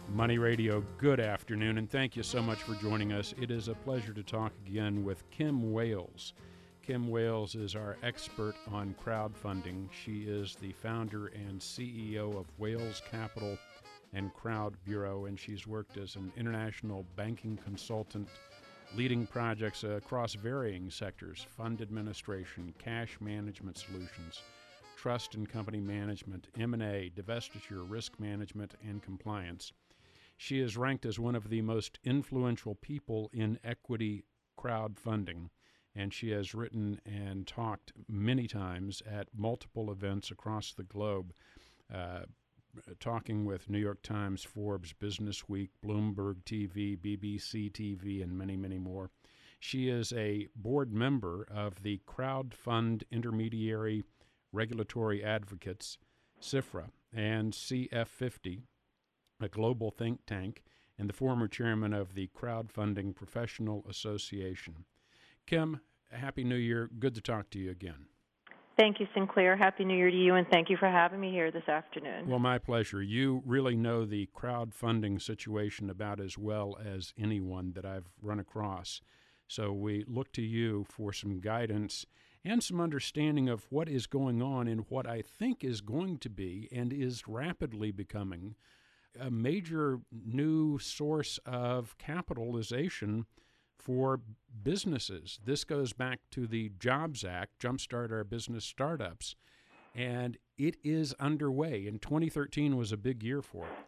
Money Radio, good afternoon, and thank you so much for joining us. It is a pleasure to talk again with Kim Wales. Kim Wales is our expert on crowdfunding. She is the founder and CEO of Wales Capital and Crowd Bureau, and she's worked as an international banking consultant, leading projects across varying sectors: fund administration, cash management solutions, trust and company management, M&A, divestiture, risk management, and compliance. She is ranked as one of the most influential people in equity crowdfunding, and she has written and talked many times at multiple events across the globe, talking with New York Times, Forbes, Business Week, Bloomberg TV, BBC TV, and many, many more. She is a board member of the Crowdfund Intermediary Regulatory Advocates, CIFRA, and CF50, a global think tank, and the former chairman of the Crowdfunding Professional Association. Kim, Happy New Year. Good to talk to you again. Thank you, Sinclair. Happy New Year to you, and thank you for having me here this afternoon. Well, my pleasure. You really know the crowdfunding situation about as well as anyone that I've run across. So we look to you for some guidance and some understanding of what is going on in what I think is going to be and is rapidly becoming a major new source of capitalization for businesses. This goes back to the Jobs Act, Jumpstart Our Business Startups, and it is underway. And 2013 was a big year for it.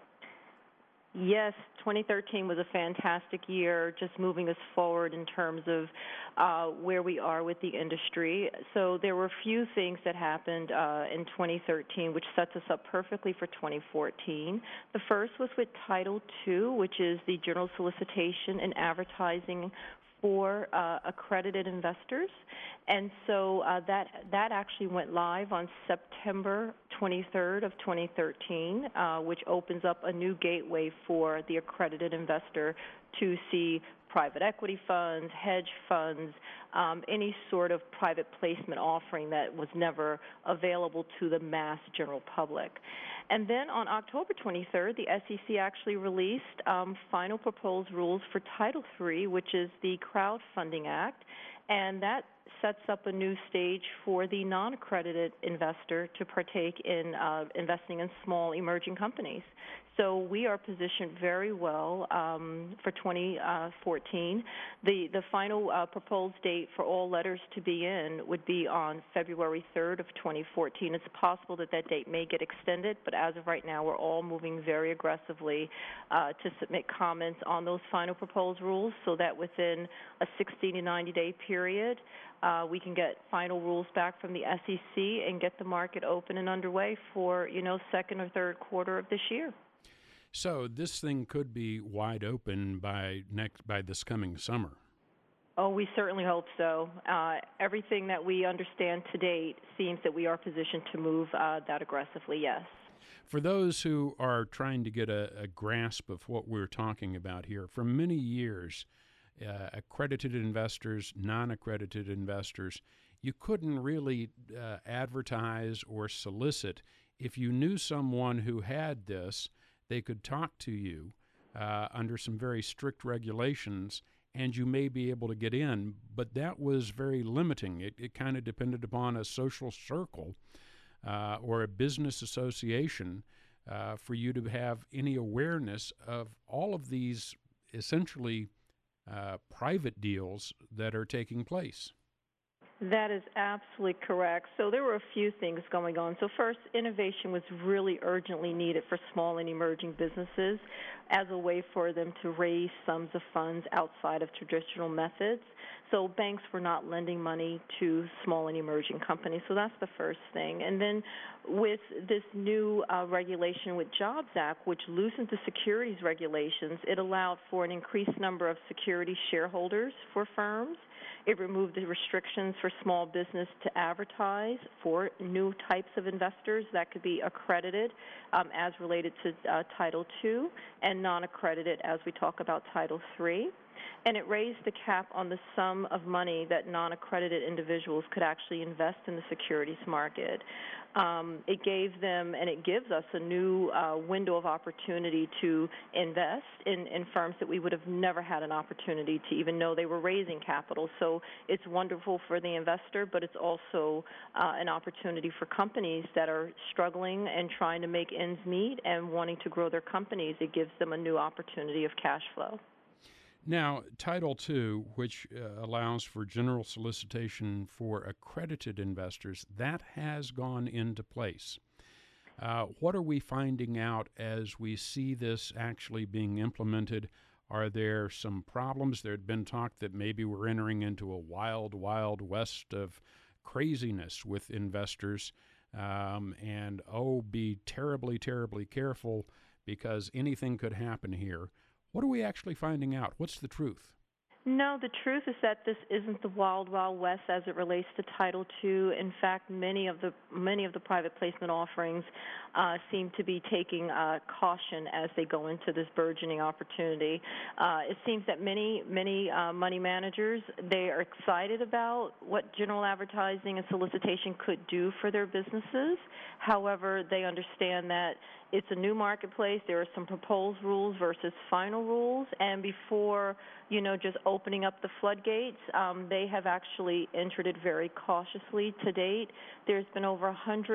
Yes, 2013 was a fantastic year, just moving us forward in terms of where we are with the industry. So there were a few things that happened in 2013, which sets us up perfectly for 2014. The first was with Title II, which is the general solicitation and advertising for accredited investors. And so that actually went live on September 23rd of 2013, which opens up a new gateway for the accredited investor to see private equity funds, hedge funds, any sort of private placement offering that was never available to the mass general public. And then on October 23rd, the SEC actually released final proposed rules for Title III, which is the Crowdfunding Act, and that sets up a new stage for the non-accredited investor to partake in investing in small emerging companies. So we are positioned very well for 2014. The final proposed date for all letters to be in would be on February 3rd of 2014. It's possible that that date may get extended, but as of right now, we're all moving very aggressively to submit comments on those final proposed rules so that within a 60 to 90-day period, we can get final rules back from the SEC and get the market open and underway for, second or third quarter of this year. So this thing could be wide open by this coming summer. Oh, we certainly hope so. Everything that we understand to date seems that we are positioned to move that aggressively, yes. For those who are trying to get a grasp of what we're talking about here, for many years, accredited investors, non-accredited investors, you couldn't really advertise or solicit. If you knew someone who had this, they could talk to you under some very strict regulations, and you may be able to get in. But that was very limiting. It kind of depended upon a social circle or a business association for you to have any awareness of all of these essentially private deals that are taking place. That is absolutely correct. So there were a few things going on. So first, innovation was really urgently needed for small and emerging businesses as a way for them to raise sums of funds outside of traditional methods. So banks were not lending money to small and emerging companies. So that's the first thing. And then with this new regulation with Jobs Act, which loosened the securities regulations, it allowed for an increased number of security shareholders for firms. It removed the restrictions for small business to advertise for new types of investors that could be accredited as related to Title II and non-accredited as we talk about Title III. and it raised the cap on the sum of money that non-accredited individuals could actually invest in the securities market. It gave them, and it gives us, a new window of opportunity to invest in firms that we would have never had an opportunity to even know they were raising capital. So it's wonderful for the investor, but it's also an opportunity for companies that are struggling and trying to make ends meet and wanting to grow their companies. It gives them a new opportunity of cash flow. Now, Title II, which allows for general solicitation for accredited investors, that has gone into place. What are we finding out as we see this actually being implemented? Are there some problems? There had been talk that maybe we're entering into a wild, wild west of craziness with investors, and be terribly, terribly careful because anything could happen here. What are we actually finding out? What's the truth? No, the truth is that this isn't the wild, wild west as it relates to Title II. In fact, many of the private placement offerings seem to be taking caution as they go into this burgeoning opportunity. It seems that many money managers, they are excited about what general advertising and solicitation could do for their businesses. However, they understand that it's a new marketplace. There are some proposed rules versus final rules, and before just opening up the floodgates, they have actually entered it very cautiously to date. There's been over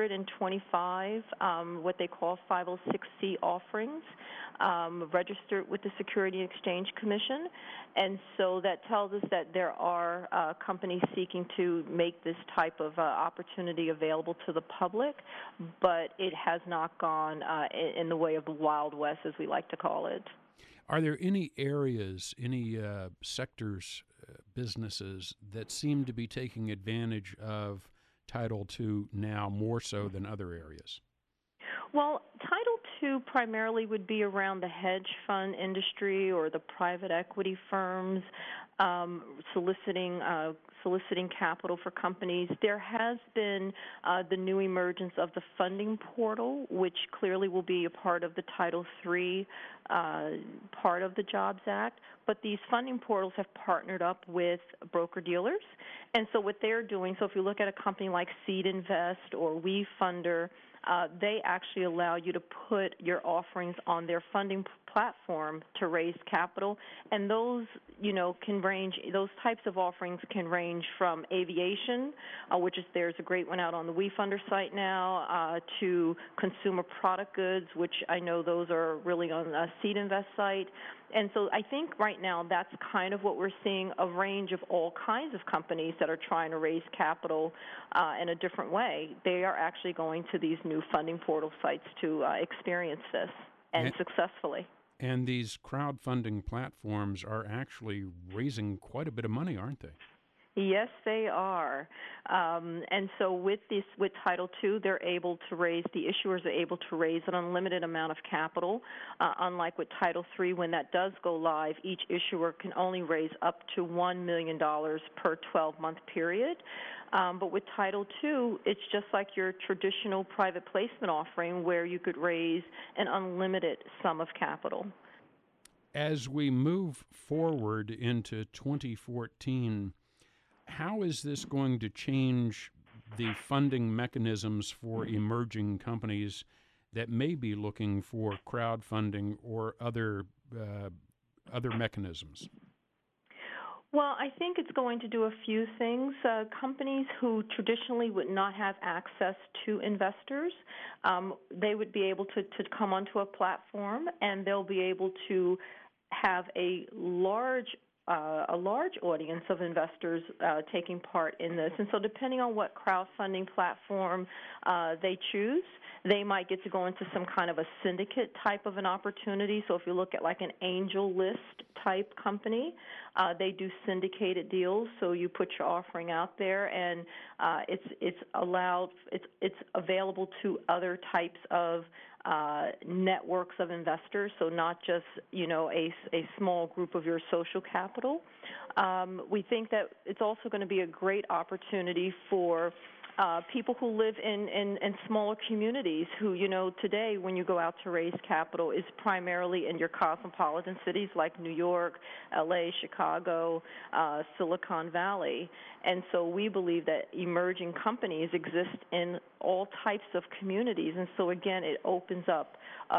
125 what they call 506C offerings registered with the Securities and Exchange Commission, and so that tells us that there are companies seeking to make this type of opportunity available to the public, but it has not gone in the way of the Wild West, as we like to call it. Are there any areas, any sectors, businesses that seem to be taking advantage of Title II now more so than other areas? Well, Title II primarily would be around the hedge fund industry or the private equity firms soliciting capital for companies. There has been the new emergence of the funding portal, which clearly will be a part of the Title III part of the Jobs Act. But these funding portals have partnered up with broker-dealers. And so what they're doing, so if you look at a company like Seed Invest or WeFunder, they actually allow you to put your offerings on their funding platform to raise capital, and those can range. Those types of offerings can range from aviation, which is there's a great one out on the WeFunder site now, to consumer product goods, which I know those are really on the Seed Invest site. And so I think right now that's kind of what we're seeing, a range of all kinds of companies that are trying to raise capital in a different way. They are actually going to these new funding portal sites to experience this and successfully. And these crowdfunding platforms are actually raising quite a bit of money, aren't they? Yes, they are. And so with Title II, the issuers are able to raise an unlimited amount of capital. Unlike with Title III, when that does go live, each issuer can only raise up to $1 million per 12-month period. But with Title II, it's just like your traditional private placement offering where you could raise an unlimited sum of capital. As we move forward into 2014, how is this going to change the funding mechanisms for emerging companies that may be looking for crowdfunding or other mechanisms? Well, I think it's going to do a few things. Companies who traditionally would not have access to investors, they would be able to come onto a platform, and they'll be able to have a large audience of investors taking part in this. And so depending on what crowdfunding platform they choose, they might get to go into some kind of a syndicate type of an opportunity. So if you look at like an angel list type company, they do syndicated deals. So you put your offering out there, and it's available to other types of networks of investors, so not just a small group of your social capital. We think that it's also going to be a great opportunity for people who live in smaller communities who, today when you go out to raise capital is primarily in your cosmopolitan cities like New York, L.A., Chicago, Silicon Valley. And so we believe that emerging companies exist in all types of communities. And so, again, it opens up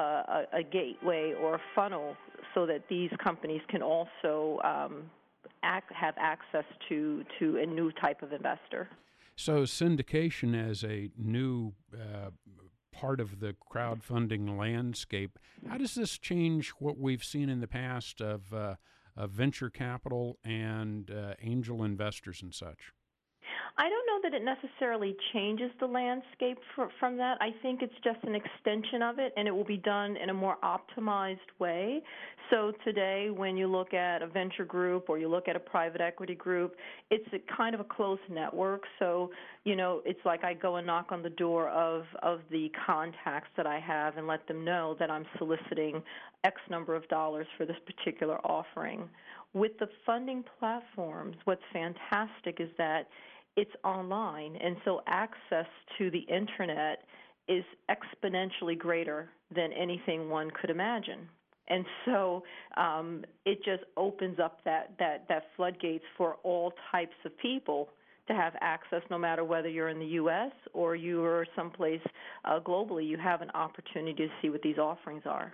a gateway or a funnel so that these companies can also have access to a new type of investor. So syndication as a new part of the crowdfunding landscape, how does this change what we've seen in the past of venture capital and angel investors and such? I don't know that it necessarily changes the landscape from that. I think it's just an extension of it, and it will be done in a more optimized way. So today, when you look at a venture group or you look at a private equity group, it's a kind of a close network. So, it's like I go and knock on the door of the contacts that I have and let them know that I'm soliciting X number of dollars for this particular offering. With the funding platforms, what's fantastic is that it's online, and so access to the Internet is exponentially greater than anything one could imagine. And so it just opens up that floodgates for all types of people to have access, no matter whether you're in the U.S. or you're someplace globally. You have an opportunity to see what these offerings are.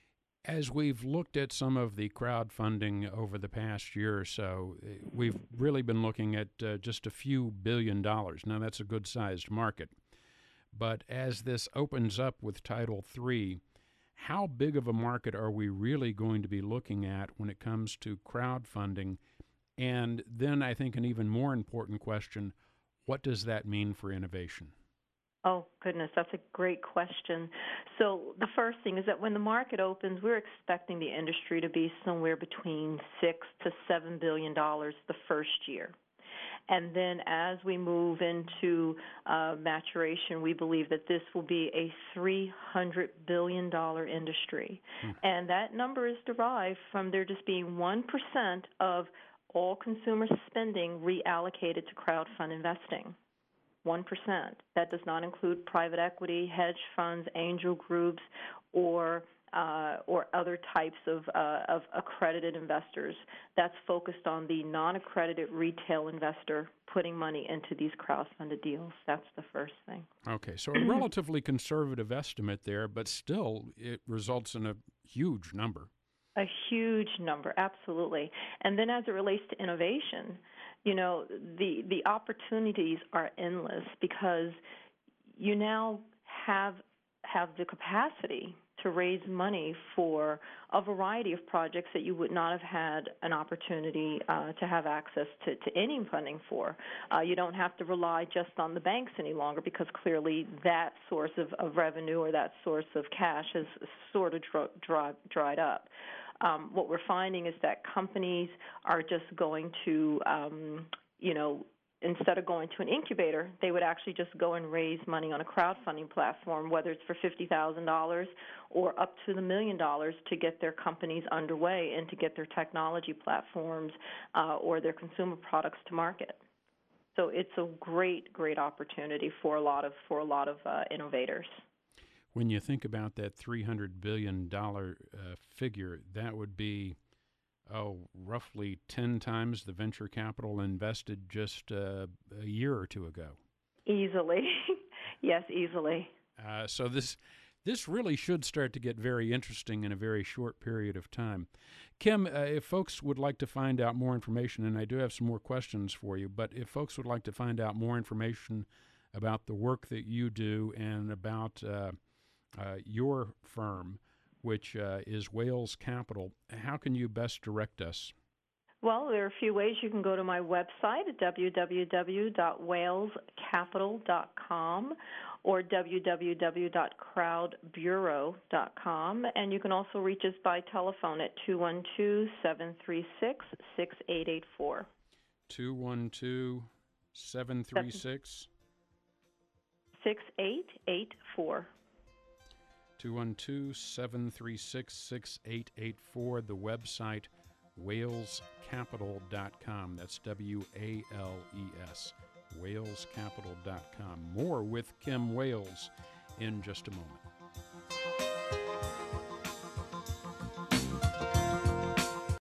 As we've looked at some of the crowdfunding over the past year or so, we've really been looking at just a few $1 billion. Now, that's a good-sized market. But as this opens up with Title III, how big of a market are we really going to be looking at when it comes to crowdfunding? And then I think an even more important question, what does that mean for innovation? Oh, goodness, that's a great question. So the first thing is that when the market opens, we're expecting the industry to be somewhere between $6 to $7 billion the first year. And then as we move into maturation, we believe that this will be a $300 billion industry. And that number is derived from there just being 1% of all consumer spending reallocated to crowdfund investing. 1%. That does not include private equity, hedge funds, angel groups, or other types of accredited investors. That's focused on the non-accredited retail investor putting money into these crowdfunded deals. That's the first thing. Okay, so a relatively conservative estimate there, but still it results in a huge number. A huge number, absolutely. And then as it relates to innovation, the opportunities are endless because you now have the capacity to raise money for a variety of projects that you would not have had an opportunity to have access to any funding for. You don't have to rely just on the banks any longer because clearly that source of revenue or that source of cash has sort of dried up. What we're finding is that companies are just going to, instead of going to an incubator, they would actually just go and raise money on a crowdfunding platform, whether it's for $50,000 or up to the $1 million to get their companies underway and to get their technology platforms or their consumer products to market. So it's a great, great opportunity for a lot of innovators. When you think about that $300 billion figure, that would be, roughly 10 times the venture capital invested just a year or two ago. Easily. Yes, easily. So this really should start to get very interesting in a very short period of time. Kim, if folks would like to find out more information, and I do have some more questions for you, but if folks would like to find out more information about the work that you do and about your firm, which is Wales Capital, how can you best direct us? Well, there are a few ways. You can go to my website at www.walescapital.com or www.crowdbureau.com, and you can also reach us by telephone at 212-736-6884. 212-736? 6884. 212-736-6884. The website, walescapital.com. That's WALES walescapital.com. More with Kim Wales in just a moment.